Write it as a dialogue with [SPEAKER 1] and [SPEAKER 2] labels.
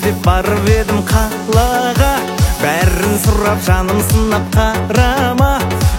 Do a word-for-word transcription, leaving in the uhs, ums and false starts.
[SPEAKER 1] деп барып едім қалаға, бәрін сұрап жаным сынап қарама.